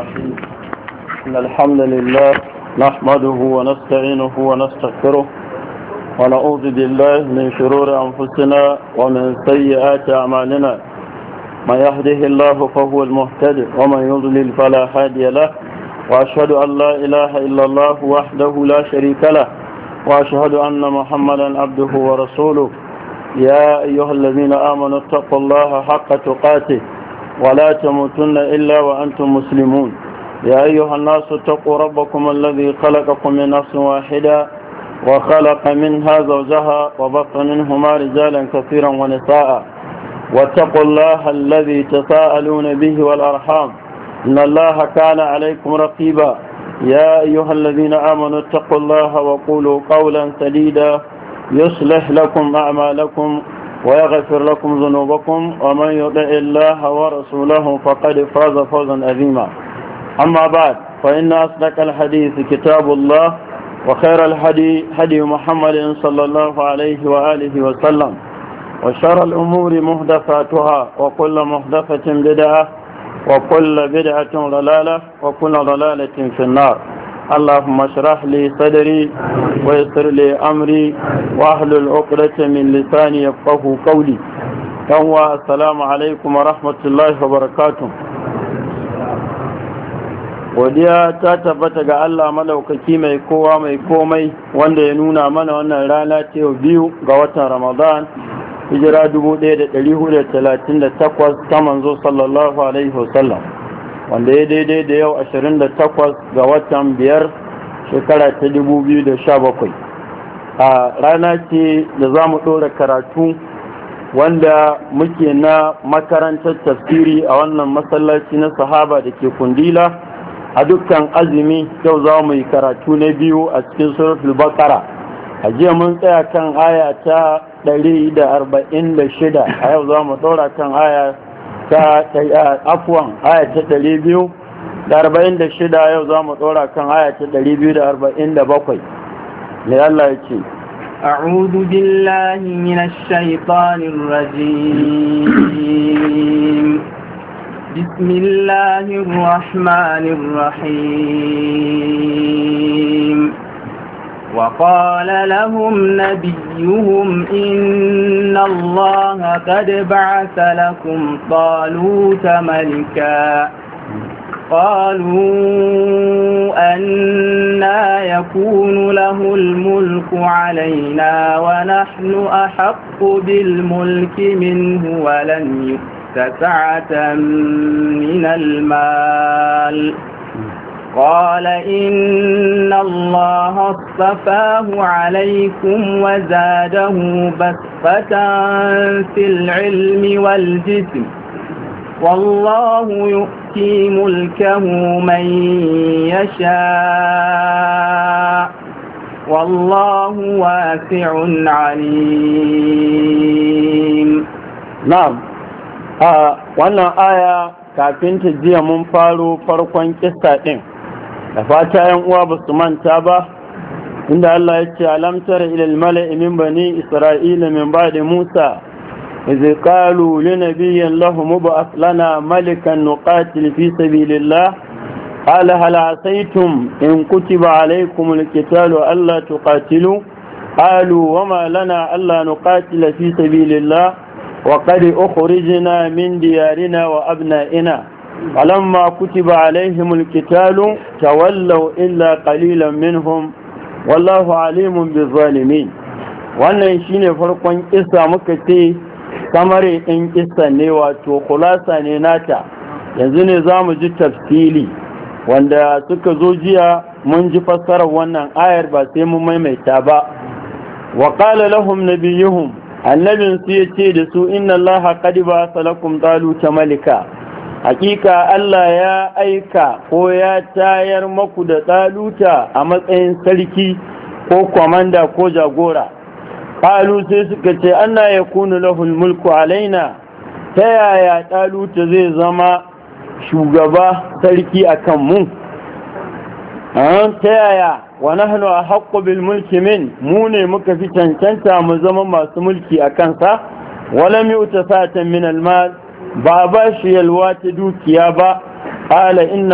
الرحيم إن الحمد لله نحمده ونستعينه ونستغفره ونعوذ بالله من شرور أنفسنا ومن سيئات أعمالنا من يهده الله فهو المهتد ومن يضلل فلا هادي له وأشهد أن لا إله إلا الله وحده لا شريك له وأشهد أن محمدا عبده ورسوله يا أيها الذين آمنوا اتقوا الله حق تقاته ولا تموتن إلا وأنتم مسلمون يا أيها الناس اتقوا ربكم الذي خلقكم من نفس واحدة وخلق منها زوجها وبث منهما رجالا كثيرا ونساء واتقوا الله الذي تساءلون به والأرحام إن الله كان عليكم رقيبا يا أيها الذين آمنوا اتقوا الله وقولوا قولا سديدا يصلح لكم أعمالكم ويغفر لكم ذنوبكم ومن يطع الله ورسوله فقد فاز فوزا عظيما أما بعد فإن أصدق الحديث كتاب الله وخير الهدي هدي محمد صلى الله عليه وآله وسلم وشر الأمور محدثاتها وكل محدثة بدعة وكل بدعة ضلالة وكل ضلالة في النار اللهم اشرح لي صدري ويسر لي أمري واحلل عقدة من لساني يفقهوا قولي السلام عليكم ورحمة الله وبركاته. godiya ta tabbata ga Allah malaukaki mai kowa mai komai wanda ya nuna mana wannan rana ta yau 2 ga watan Ramadan hijira 1438 ta manzo sallallahu alaihi wasallam wanda ya daidai da yau 28 ga watan 5 shekara ta 2017 a rana ce da za mu ɗora karatu wanda muke na makarantar tafsiri a wannan masallaci na sahaba da ke kundila a dukkan azumi. yau za mu yi karatu na biyu a cikin suratul baqara. a jiya mun tsaya kan aya ta 146 a yau za mu ɗora kan aya ta aya ta 246 yau za mu ɗora kan aya ta 247 ne Allah ya ce أعوذ بالله من الشيطان الرجيم بسم الله الرحمن الرحيم وقال لهم نبيهم إن الله قد بعث لكم طالوت ملكا قالوا أنى يكون له الملك علينا ونحن أحق بالملك منه ولم يؤت سعة من المال قال إن الله اصطفاه عليكم وزاده بسطة في العلم والجسم والله يؤتي ملكه من يشاء والله واسع عليم. نعم wannan aya kafin ta jiya mun faro farkon kissa din da fata yan uwa ba su manta ba inda Allah ya ce alam tara ila al-mala'i min bani isra'ila min ba'di Musa idh qalu li nabiyyin lahum mub'ath lana malikan nuqatil fi sabilillah qala hal asaytum in kutiba alaykum al-qitalu alla tuqatilu qalu wama lana alla nuqatila fi sabilillah وقد أخرجنا من ديارنا وأبنائنا فلما كتب عليهم القتال تولوا إلا قليلا منهم والله عليم بالظالمين. wannan shine farkon kissa muka ce samare ɗin kissa ne wato kulasa ne nata. yanzu ne za mu ji tafsili wanda suka zo jiya mun ji fassarar wannan ayar ba sai mun maimaita ba. wa qala lahum nabiyuhum annabin su ya ce da su inna allaha qad ba'atha lakum taluta malika hakika Allah ya aika ko ya tayar maku da taluta a matsayin sarki ko komanda ko jagora. qalu sai suka ce anna yakunu lahul mulku alaina, ta yaya taluta zai zama shugaba sarki akan mu? ta yaya wa nahnu ahaqqu bil mulki min, mu ne muka fi cancanta mu zama masu mulki a kansa. walam yu'ta sa'atan min al mal, ba ba shi yalwa ta dukiya ba. qala inna